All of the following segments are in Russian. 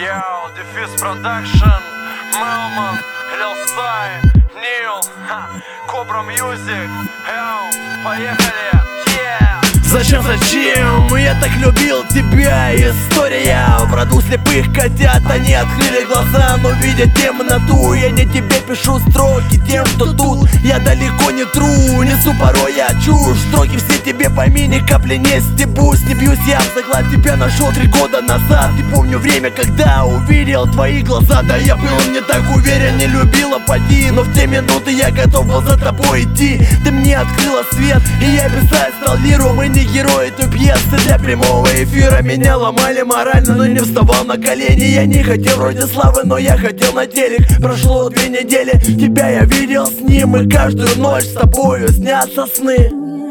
Йоу, Дефис Продакшн, Мелман, Лилсай, Нил, Кобра Мьюзик. Йоу, поехали, Зачем я так любил тебя? История в роду слепых котят. Они открыли глаза, но видят темноту. Я не тебе пишу строки тем, кто тут. Я далеко не тру, несу порой я чушь. Строки все тебе пойми, ни капли не стебусь. Не бьюсь я в заклад, тебя нашел 3 года назад. И помню время, когда увидел твои глаза. Да я был не так уверен, не любила поди. Но в те минуты я готов был за тобой идти. Ты мне открыла свет, и я писать стал лиру. Мы не герои той пьесы для прямого эфира. Меня ломали морально, но не вставал на колени. Я не хотел вроде славы, но я хотел на телек. Прошло 2 недели, тебя я видел с ним. И каждую ночь с тобою снятся сны.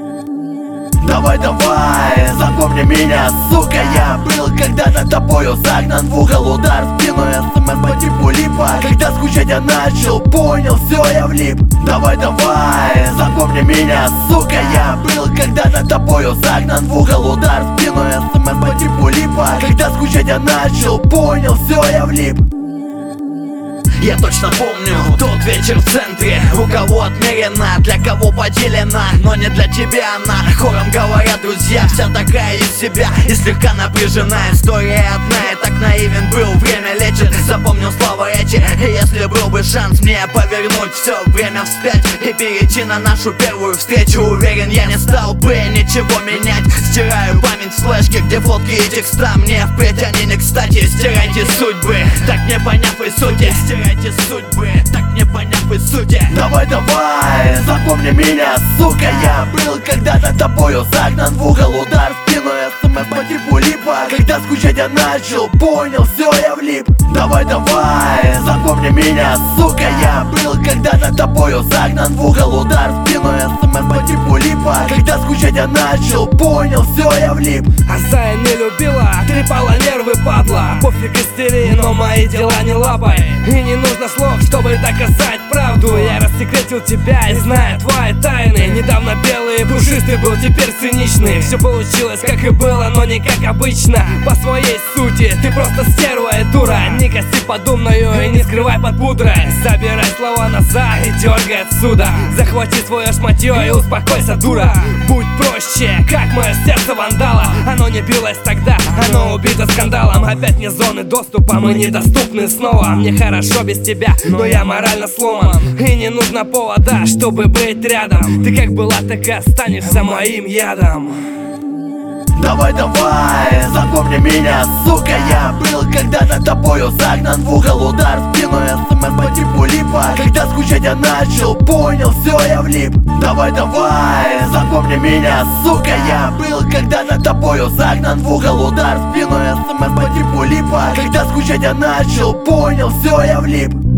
Давай, давай, запомни меня, сука. Я был когда-то тобою загнан в угол. Удар в спину, СМС по типу липа. Когда скучать я начал, понял, все, я влип. Давай, давай, запомни меня, сука. Я был когда-то тобою загнан в угол. Удар в спину, СМС по типу липа. Когда скучать я начал, понял, все, я влип. Я точно помню тот вечер в центре. У кого отмерено, для кого поделено, но не для тебя она. Хором говорят друзья, вся такая из себя и слегка напряжена. История одна, и так наивен был, время лечит. Запомнил слова речи, и если был бы шанс мне повернуть все время вспять и перейти на нашу первую встречу, уверен, я не стал бы ничего менять. Стираю память в флешке, где фотки и текста. Мне впредь они не кстати. Стирайте судьбы, так не поняв и сути. Стирайте судьбы, так не поняв и сути. Давай, давай, запомни меня, сука. Я был когда-то тобою загнан в угол. Удар в спину, СМС по типу липа. Когда скучать я начал, понял, все, я влип. Давай, давай, запомни меня, сука. Я был когда-то тобою загнан в угол. Удар в спину, СМС по типу липа. Когда скучать я начал, понял, все, я влип. Зая не любила, трепала нервы, падла. Пофиг истерии, но мои дела не лапай. И не нужно слов, чтобы доказать правду. Я рассекретил тебя и знаю твои тайны. Недавно белый и пушистый был, теперь циничный. Все получилось как и было, но не как обычно. По своей сути, ты просто стерва и дура. Не коси под умную и не скрывай под пудрой. Забирай слова назад и дергай отсюда. Захвати свое шматье и успокойся, дура. Будь проще, как мое сердце вандала. Оно не билось тогда, оно убито скандалом. Опять не зоны доступа, мы недоступны снова. Мне хорошо без тебя, но я морально сломан. И не нужно повода, чтобы быть рядом. Ты как была, так и останешься моим ядом. Давай, давай, запомни меня, сука. Я был когда-то тобою загнан в угол. Удар в спину, СМС по типу липа. Когда скучать я начал, понял, все, я влип. Давай, давай, запомни меня, сука. Я был когда-то тобою загнан в угол. Удар в спину, СМС по типу липа. Когда скучать я начал, понял, все, я влип.